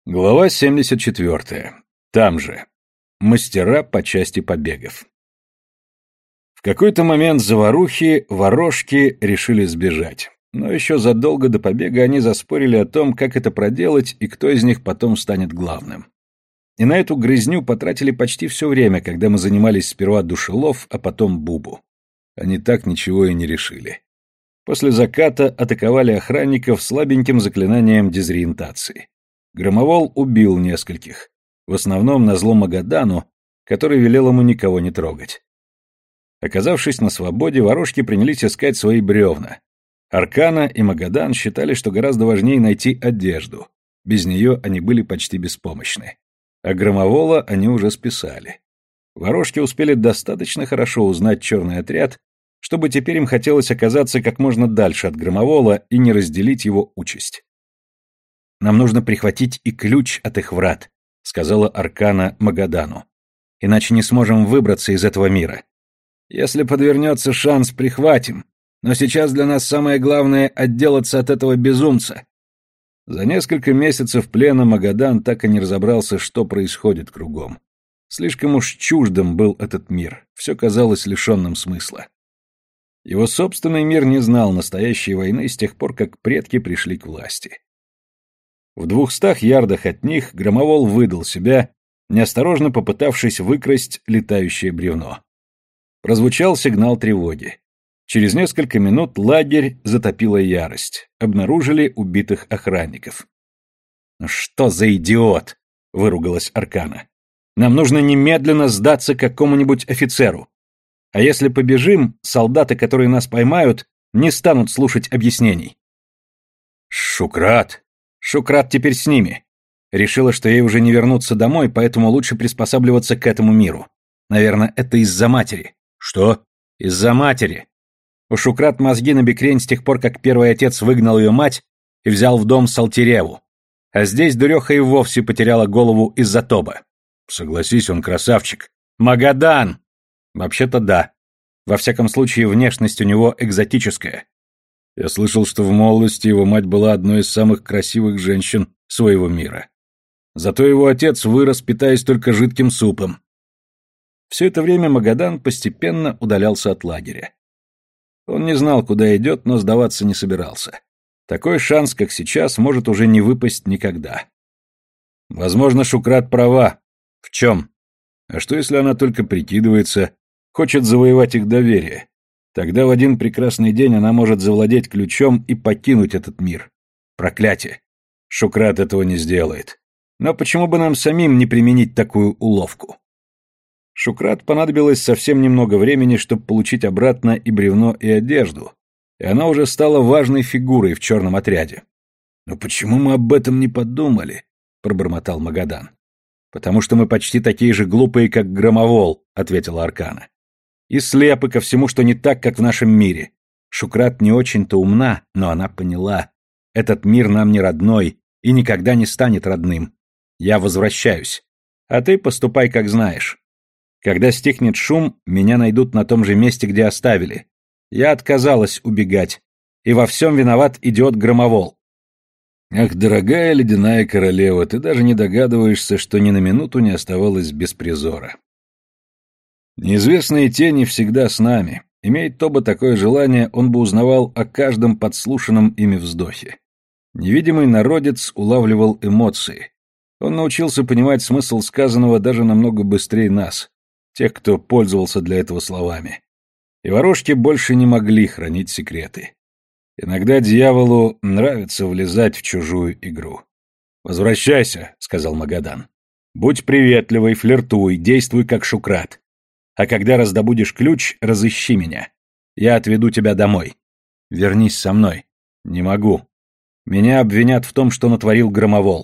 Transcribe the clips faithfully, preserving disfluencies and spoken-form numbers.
Глава семьдесят четвёртая. Там же. Мастера по части побегов. В какой-то момент заварухи, ворожки решили сбежать. Но еще задолго до побега они заспорили о том, как это проделать и кто из них потом станет главным. И на эту грызню потратили почти все время, когда мы занимались сперва Душелов, а потом Бубу. Они так ничего и не решили. После заката атаковали охранников слабеньким заклинанием дезориентации. Громовол убил нескольких, в основном назло Магадану, который велел ему никого не трогать. Оказавшись на свободе, ворожки принялись искать свои бревна. Аркана и Магадан считали, что гораздо важнее найти одежду. Без нее они были почти беспомощны. А Громовола они уже списали. Ворожки успели достаточно хорошо узнать черный отряд, чтобы теперь им хотелось оказаться как можно дальше от Громовола и не разделить его участь. «Нам нужно прихватить и ключ от их врат», — сказала Аркана Магадану. «Иначе не сможем выбраться из этого мира. Если подвернется шанс, прихватим. Но сейчас для нас самое главное — отделаться от этого безумца». За несколько месяцев плена Магадан так и не разобрался, что происходит кругом. Слишком уж чуждым был этот мир, все казалось лишенным смысла. Его собственный мир не знал настоящей войны с тех пор, как предки пришли к власти. В двухстах ярдах от них Громовол выдал себя, неосторожно попытавшись выкрасть летающее бревно. Прозвучал сигнал тревоги. Через несколько минут лагерь затопила ярость. Обнаружили убитых охранников. «Ну что за идиот!» — выругалась Аркана. «Нам нужно немедленно сдаться какому-нибудь офицеру. А если побежим, солдаты, которые нас поймают, не станут слушать объяснений». «Шукрат!» Шукрат теперь с ними. Решила, что ей уже не вернуться домой, поэтому лучше приспосабливаться к этому миру. Наверное, это из-за матери. Что? Из-за матери. У Шукрат мозги на бекрень с тех пор, как первый отец выгнал ее мать и взял в дом Салтереву. А здесь дуреха и вовсе потеряла голову из-за Тоба. Согласись, он красавчик. Магадан! Вообще-то да. Во всяком случае, внешность у него экзотическая. Я слышал, что в молодости его мать была одной из самых красивых женщин своего мира. Зато его отец вырос, питаясь только жидким супом. Все это время Магадан постепенно удалялся от лагеря. Он не знал, куда идет, но сдаваться не собирался. Такой шанс, как сейчас, может уже не выпасть никогда. Возможно, Шукрат права. В чем? А что, если она только прикидывается, хочет завоевать их доверие? Тогда в один прекрасный день она может завладеть ключом и покинуть этот мир. Проклятие. Шукрат этого не сделает. Но почему бы нам самим не применить такую уловку? Шукрат понадобилось совсем немного времени, чтобы получить обратно и бревно, и одежду, и она уже стала важной фигурой в черном отряде. «Но почему мы об этом не подумали?» — пробормотал Магадан. «Потому что мы почти такие же глупые, как Громовол», — ответила Аркана. «И слепы ко всему, что не так, как в нашем мире. Шукрат не очень-то умна, но она поняла. Этот мир нам не родной и никогда не станет родным. Я возвращаюсь. А ты поступай, как знаешь. Когда стихнет шум, меня найдут на том же месте, где оставили. Я отказалась убегать. И во всем виноват идиот Громовол». «Ах, дорогая ледяная королева, ты даже не догадываешься, что ни на минуту не оставалась без призора. Неизвестные тени всегда с нами. Имеет Тоба такое желание, он бы узнавал о каждом подслушанном ими вздохе. Невидимый народец улавливал эмоции. Он научился понимать смысл сказанного даже намного быстрее нас, тех, кто пользовался для этого словами. И ворожки больше не могли хранить секреты. Иногда дьяволу нравится влезать в чужую игру. «Возвращайся», — сказал Магадан. «Будь приветливой, флиртуй, действуй как Шукрат. А когда раздобудешь ключ, разыщи меня. Я отведу тебя домой. Вернись со мной». «Не могу. Меня обвинят в том, что натворил Громовол».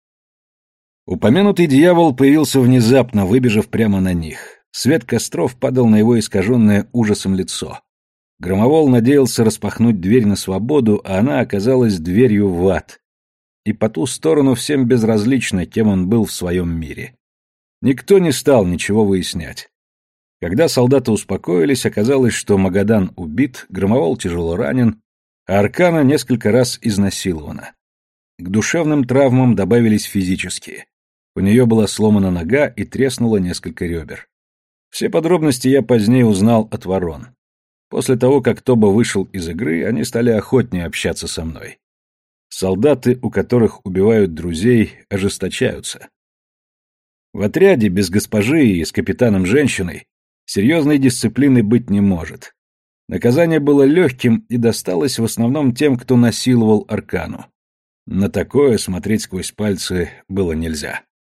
Упомянутый дьявол появился внезапно, выбежав прямо на них. Свет костров падал на его искаженное ужасом лицо. Громовол надеялся распахнуть дверь на свободу, а она оказалась дверью в ад. И по ту сторону всем безразлично, кем он был в своем мире. Никто не стал ничего выяснять. Когда солдаты успокоились, оказалось, что Магадан убит, Громовол тяжело ранен, а Аркана несколько раз изнасилована. К душевным травмам добавились физические. У нее была сломана нога и треснуло несколько ребер. Все подробности я позднее узнал от ворон. После того, как Тоба вышел из игры, они стали охотнее общаться со мной. Солдаты, у которых убивают друзей, ожесточаются. В отряде без госпожи и с капитаном-женщиной серьезной дисциплины быть не может. Наказание было легким и досталось в основном тем, кто насиловал Аркану. На такое смотреть сквозь пальцы было нельзя.